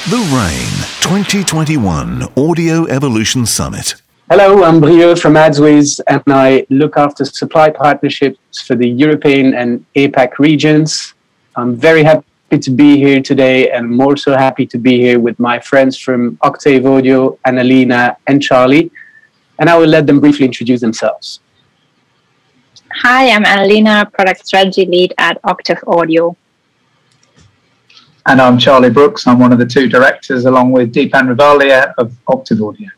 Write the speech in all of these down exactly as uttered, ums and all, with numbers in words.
The RAIN twenty twenty-one Audio Evolution Summit. Hello, I'm Brio from AdsWiz, and I look after supply partnerships for the European and APAC regions. I'm very happy to be here today, and I'm also happy to be here with my friends from Octave Audio, Annalena and Charlie, and I will let them briefly introduce themselves. Hi, I'm Annalena, Product Strategy Lead at Octave Audio. And I'm Charlie Brooks. I'm one of the two directors, along with Deepan Rivalia of Octave Audio.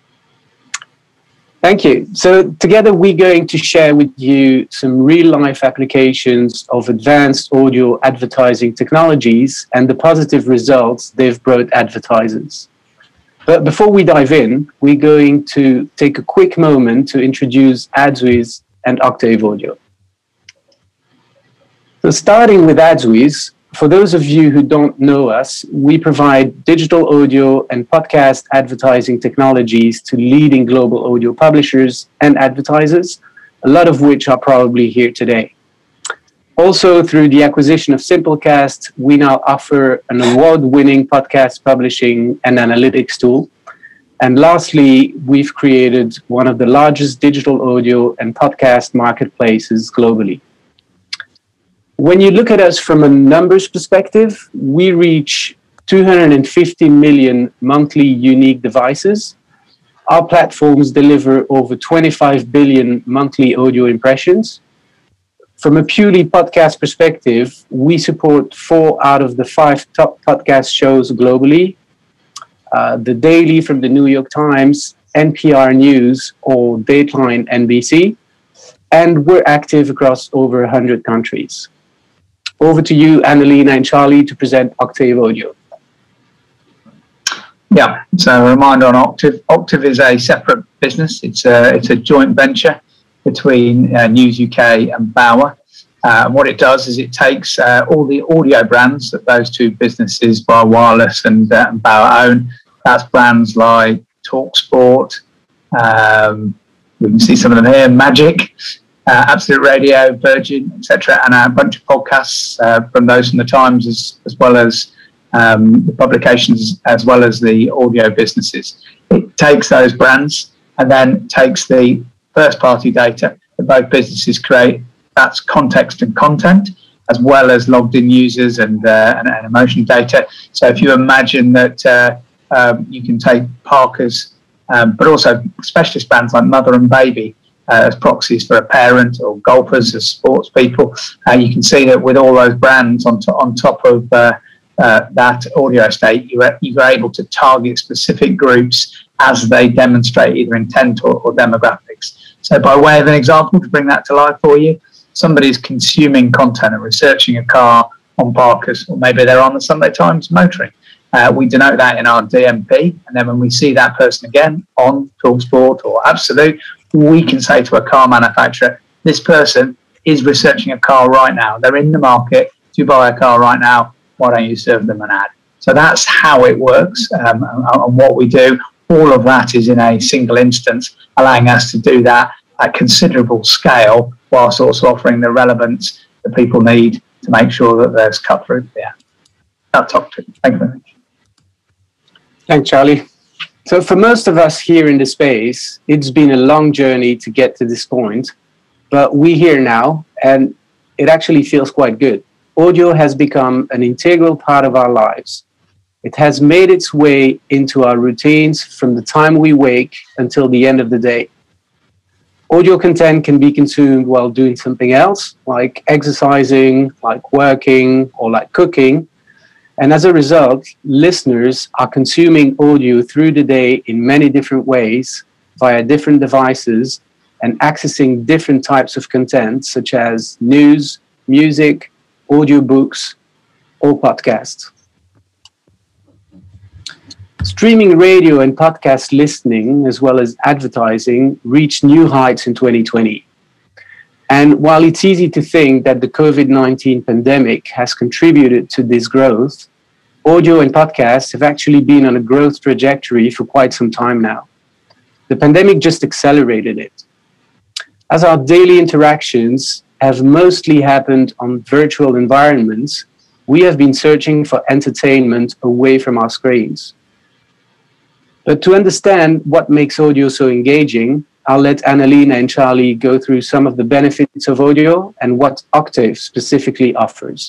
Thank you. So together we're going to share with you some real-life applications of advanced audio advertising technologies and the positive results they've brought advertisers. But before we dive in, we're going to take a quick moment to introduce AdsWiz and Octave Audio. So starting with AdsWiz, for those of you who don't know us, we provide digital audio and podcast advertising technologies to leading global audio publishers and advertisers, a lot of which are probably here today. Also, through the acquisition of Simplecast, we now offer an award-winning podcast publishing and analytics tool. And lastly, we've created one of the largest digital audio and podcast marketplaces globally. When you look at us from a numbers perspective, we reach two hundred fifty million monthly unique devices. Our platforms deliver over twenty-five billion monthly audio impressions. From a purely podcast perspective, we support four out of the five top podcast shows globally. Uh, the Daily from the New York Times, N P R News, or Dateline N B C. And we're active across over one hundred countries. Over to you, Annalena and Charlie, to present Octave Audio. Yeah, so a reminder on Octave. Octave is a separate business. It's a, it's a joint venture between uh, News U K and Bauer. Uh, and what it does is it takes uh, all the audio brands that those two businesses, Bauer Wireless and, uh, and Bauer own. That's brands like TalkSport. Um, we can see some of them here, Magic. Uh, Absolute Radio, Virgin, et cetera, and a bunch of podcasts uh, from those from the Times, as, as well as um, the publications, as well as the audio businesses. It takes those brands and then takes the first-party data that both businesses create. That's context and content, as well as logged-in users and, uh, and, and emotion data. So if you imagine that uh, um, you can take Parker's, um, but also specialist brands like Mother and Baby, Uh, as proxies for a parent, or golfers as sports people. Uh, you can see that with all those brands on, to, on top of uh, uh, that audio estate, you are, you are able to target specific groups as they demonstrate either intent or, or demographics. So by way of an example, to bring that to life for you, somebody's consuming content and researching a car on Parker's, or maybe they're on the Sunday Times motoring. Uh, we denote that in our D M P, and then when we see that person again on TalkSport or Absolute, we can say to a car manufacturer, this person is researching a car right now. They're in the market to buy a car right now. Why don't you serve them an ad? So that's how it works, um, and, and what we do. All of that is in a single instance, allowing us to do that at considerable scale, whilst also offering the relevance that people need to make sure that there's cut through. Yeah, that's Octave. Thank you very much. Thanks, Charlie. So for most of us here in the space, it's been a long journey to get to this point, but we're here now, and it actually feels quite good. Audio has become an integral part of our lives. It has made its way into our routines from the time we wake until the end of the day. Audio content can be consumed while doing something else, like exercising, like working, or like cooking. And as a result, listeners are consuming audio through the day in many different ways via different devices and accessing different types of content, such as news, music, audiobooks, or podcasts. Streaming radio and podcast listening, as well as advertising, reached new heights in twenty twenty. And while it's easy to think that the COVID nineteen pandemic has contributed to this growth, audio and podcasts have actually been on a growth trajectory for quite some time now. The pandemic just accelerated it. As our daily interactions have mostly happened on virtual environments, we have been searching for entertainment away from our screens. But to understand what makes audio so engaging, I'll let Annalena and Charlie go through some of the benefits of audio and what Octave specifically offers.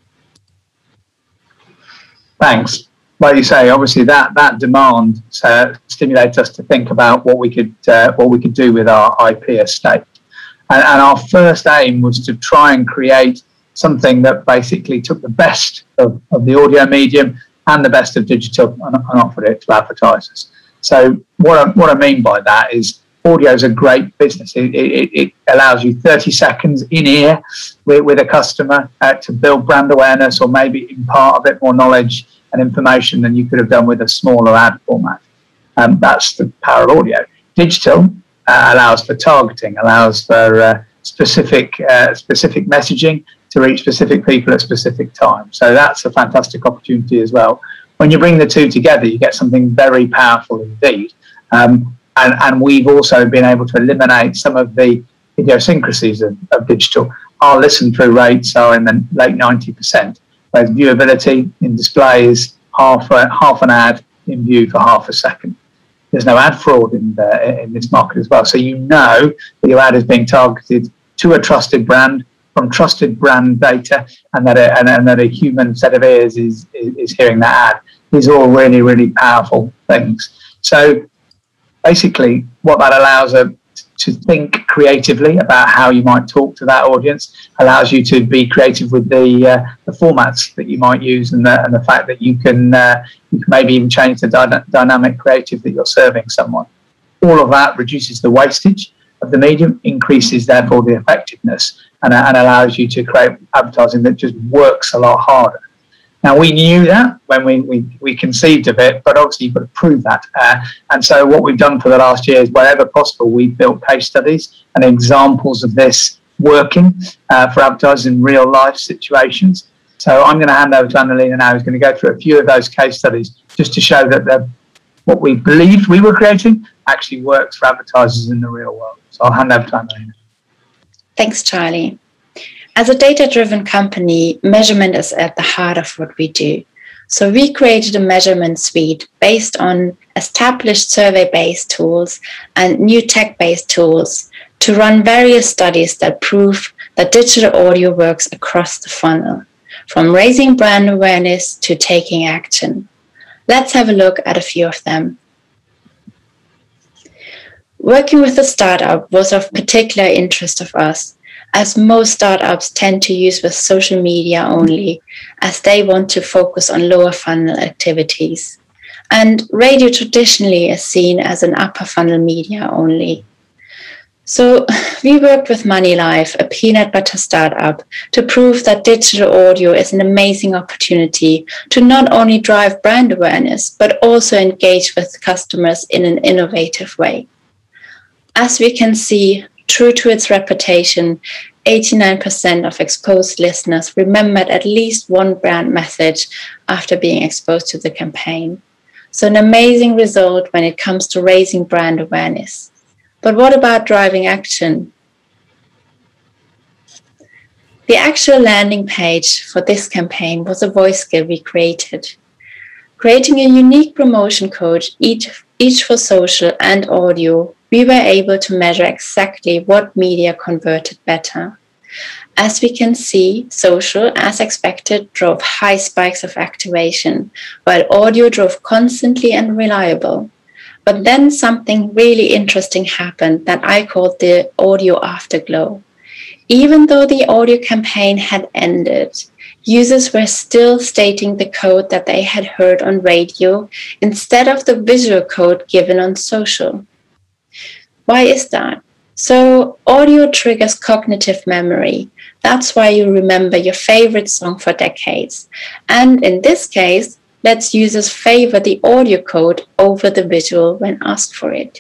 Thanks. Like you say, obviously that that demand uh, stimulates us to think about what we could uh, what we could do with our I P estate. And, and our first aim was to try and create something that basically took the best of, of the audio medium and the best of digital and, and offered it to advertisers. So what I, what I mean by that is audio is a great business. It, it, it allows you thirty seconds in ear with, with a customer uh, to build brand awareness or maybe impart a bit more knowledge and information than you could have done with a smaller ad format. Um, that's the power of audio. Digital uh, allows for targeting, allows for uh, specific uh, specific messaging to reach specific people at specific times. So that's a fantastic opportunity as well. When you bring the two together, you get something very powerful indeed. Um, and, and we've also been able to eliminate some of the idiosyncrasies of, of digital. Our listen-through rates are in the late ninety percent, whereas viewability in display is half, a, half an ad in view for half a second. There's no ad fraud in, the, in this market as well. So you know that your ad is being targeted to a trusted brand from trusted brand data, and that a, and, and that a human set of ears is, is, is hearing that ad. These are all really, really powerful things. So basically what that allows us to think creatively about how you might talk to that audience, allows you to be creative with the, uh, the formats that you might use, and the, and the fact that you can, uh, you can maybe even change the dy- dynamic creative that you're serving someone. All of that reduces the wastage of the medium, increases therefore the effectiveness, and, and allows you to create advertising that just works a lot harder. Now, we knew that when we, we, we conceived of it, but obviously you've got to prove that. Uh, and so what we've done for the last year is, wherever possible, we've built case studies and examples of this working uh, for advertisers in real life situations. So I'm going to hand over to Annalena now, who's going to go through a few of those case studies just to show that what we believed we were creating actually works for advertisers in the real world. So I'll hand over to Annalena. Thanks, Charlie. As a data-driven company, measurement is at the heart of what we do. So we created a measurement suite based on established survey-based tools and new tech-based tools to run various studies that prove that digital audio works across the funnel, from raising brand awareness to taking action. Let's have a look at a few of them. Working with a startup was of particular interest of us, as most startups tend to use with social media only, as they want to focus on lower funnel activities. And radio traditionally is seen as an upper funnel media only. So we worked with MoneyLife, a peanut butter startup, to prove that digital audio is an amazing opportunity to not only drive brand awareness, but also engage with customers in an innovative way. As we can see, true to its reputation, eighty-nine percent of exposed listeners remembered at least one brand message after being exposed to the campaign. So an amazing result when it comes to raising brand awareness. But what about driving action? The actual landing page for this campaign was a voice skill we created. Creating a unique promotion code, each, each for social and audio, we were able to measure exactly what media converted better. As we can see, social, as expected, drove high spikes of activation, while audio drove constantly and reliable. But then something really interesting happened that I called the audio afterglow. Even though the audio campaign had ended, users were still stating the code that they had heard on radio instead of the visual code given on social. Why is that? So audio triggers cognitive memory. That's why you remember your favorite song for decades. And in this case, lets users favor the audio code over the visual when asked for it.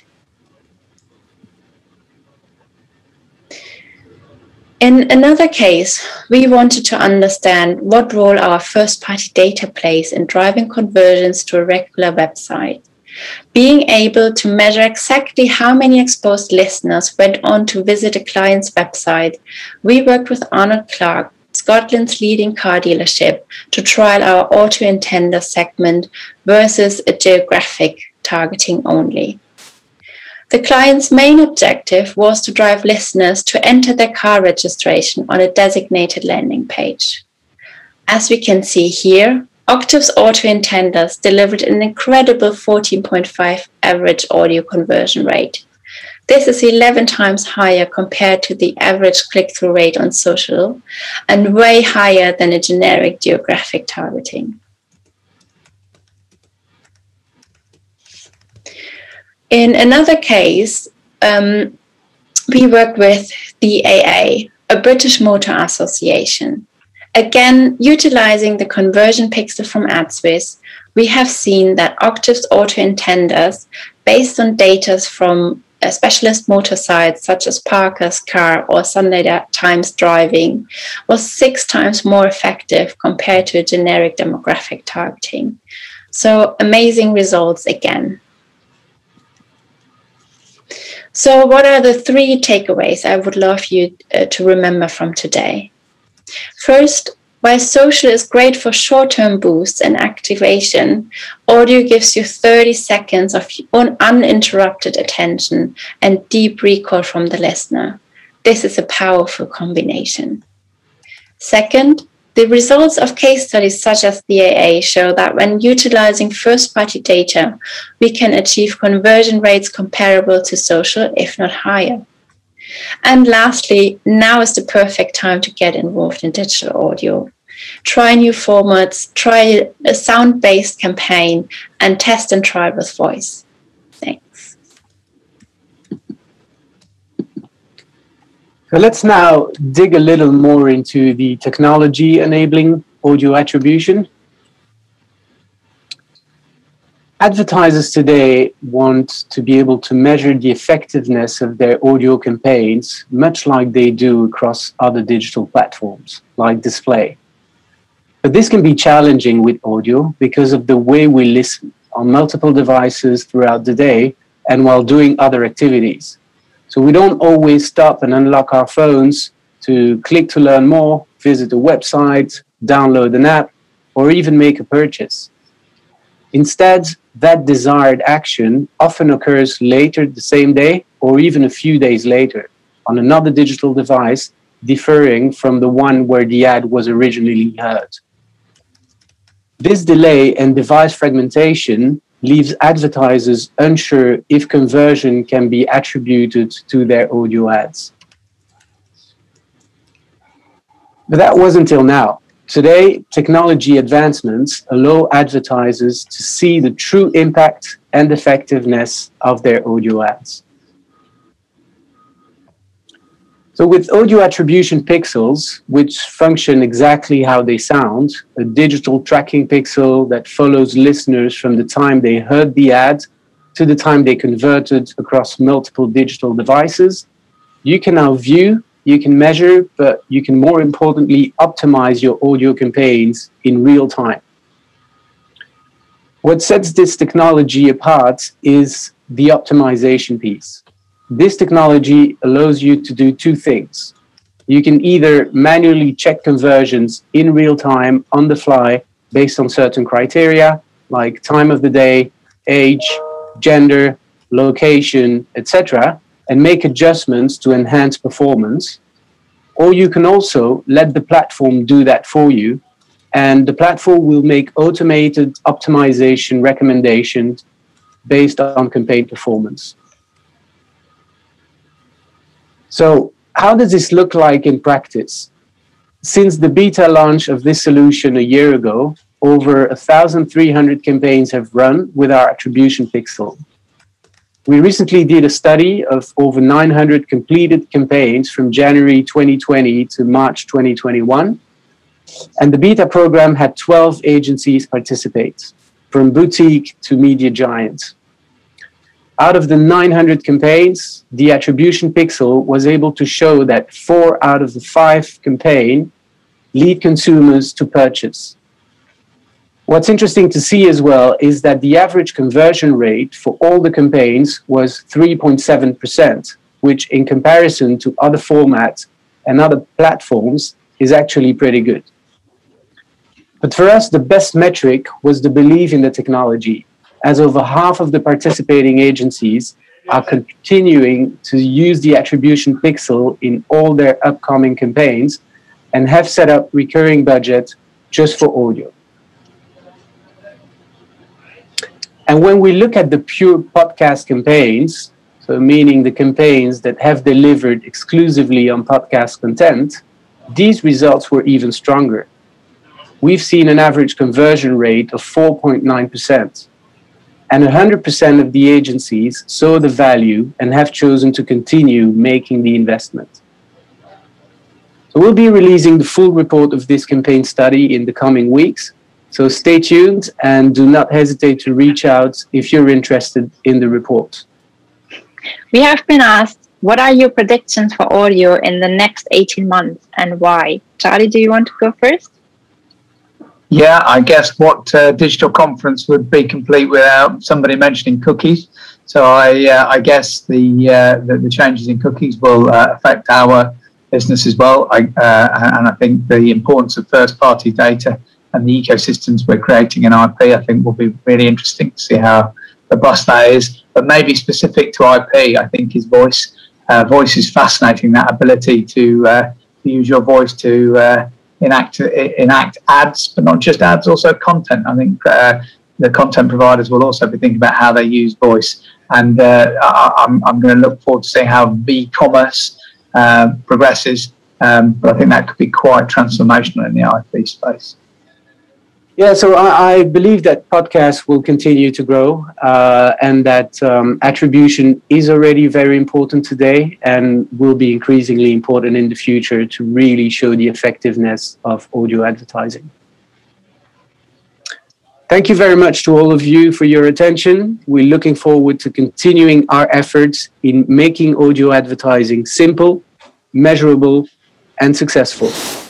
In another case, we wanted to understand what role our first-party data plays in driving conversions to a regular website. Being able to measure exactly how many exposed listeners went on to visit a client's website, we worked with Arnold Clark's Scotland's leading car dealership to trial our auto intender segment versus a geographic targeting only. The client's main objective was to drive listeners to enter their car registration on a designated landing page. As we can see here, Octave's auto intenders delivered an incredible fourteen point five average audio conversion rate. This is eleven times higher compared to the average click-through rate on social and way higher than a generic geographic targeting. In another case, um, we worked with the A A, a British Motor Association. Again, utilizing the conversion pixel from AdSwiss, we have seen that Octave's auto intenders, based on data from uh, specialist motor sites such as Parker's Car or Sunday Times Driving, was six times more effective compared to a generic demographic targeting. So amazing results again. So what are the three takeaways I would love you uh, to remember from today? First, while social is great for short-term boosts and activation, audio gives you thirty seconds of uninterrupted attention and deep recall from the listener. This is a powerful combination. Second, the results of case studies such as the A A show that when utilizing first-party data, we can achieve conversion rates comparable to social, if not higher. And lastly, now is the perfect time to get involved in digital audio. Try new formats, try a sound-based campaign, and test and try with voice. Thanks. So let's now dig a little more into the technology enabling audio attribution. Advertisers today want to be able to measure the effectiveness of their audio campaigns, much like they do across other digital platforms, like display. But this can be challenging with audio because of the way we listen on multiple devices throughout the day and while doing other activities. So we don't always stop and unlock our phones to click to learn more, visit a website, download an app, or even make a purchase. Instead, that desired action often occurs later the same day or even a few days later on another digital device, differing from the one where the ad was originally heard. This delay and device fragmentation leaves advertisers unsure if conversion can be attributed to their audio ads. But that was until now. Today, technology advancements allow advertisers to see the true impact and effectiveness of their audio ads. So with audio attribution pixels, which function exactly how they sound, a digital tracking pixel that follows listeners from the time they heard the ad to the time they converted across multiple digital devices, you can now view, you can measure, but you can more importantly optimize your audio campaigns in real time. What sets this technology apart is the optimization piece. This technology allows you to do two things. You can either manually check conversions in real time on the fly based on certain criteria like time of the day, age, gender, location, et cetera, and make adjustments to enhance performance. Or you can also let the platform do that for you, and the platform will make automated optimization recommendations based on campaign performance. So how does this look like in practice? Since the beta launch of this solution a year ago, over one thousand three hundred campaigns have run with our attribution pixel. We recently did a study of over nine hundred completed campaigns from January twenty twenty to March twenty twenty-one. And the beta program had twelve agencies participate, from boutique to media giant. Out of the nine hundred campaigns, the attribution pixel was able to show that four out of the five campaigns lead consumers to purchase. What's interesting to see as well is that the average conversion rate for all the campaigns was three point seven percent, which in comparison to other formats and other platforms is actually pretty good. But for us, the best metric was the belief in the technology, as over half of the participating agencies are continuing to use the attribution pixel in all their upcoming campaigns and have set up recurring budget just for audio. And when we look at the pure podcast campaigns, so meaning the campaigns that have delivered exclusively on podcast content, these results were even stronger. We've seen an average conversion rate of four point nine percent. And one hundred percent of the agencies saw the value and have chosen to continue making the investment. So we'll be releasing the full report of this campaign study in the coming weeks. So stay tuned and do not hesitate to reach out if you're interested in the report. We have been asked, what are your predictions for audio in the next eighteen months and why? Charlie, do you want to go first? Yeah, I guess what uh, digital conference would be complete without somebody mentioning cookies. So I, uh, I guess the, uh, the the changes in cookies will uh, affect our business as well. I, uh, and I think the importance of first-party data and the ecosystems we're creating in I P, I think will be really interesting to see how robust that is. But maybe specific to I P, I think is voice. Uh, voice is fascinating. That ability to, uh, to use your voice to uh, enact enact ads, but not just ads, also content. I think uh, the content providers will also be thinking about how they use voice, and uh, I, I'm I'm going to look forward to seeing how v-commerce uh, progresses. Um, but I think that could be quite transformational in the I P space. Yeah, so I, I believe that podcasts will continue to grow uh, and that um, attribution is already very important today and will be increasingly important in the future to really show the effectiveness of audio advertising. Thank you very much to all of you for your attention. We're looking forward to continuing our efforts in making audio advertising simple, measurable, and successful.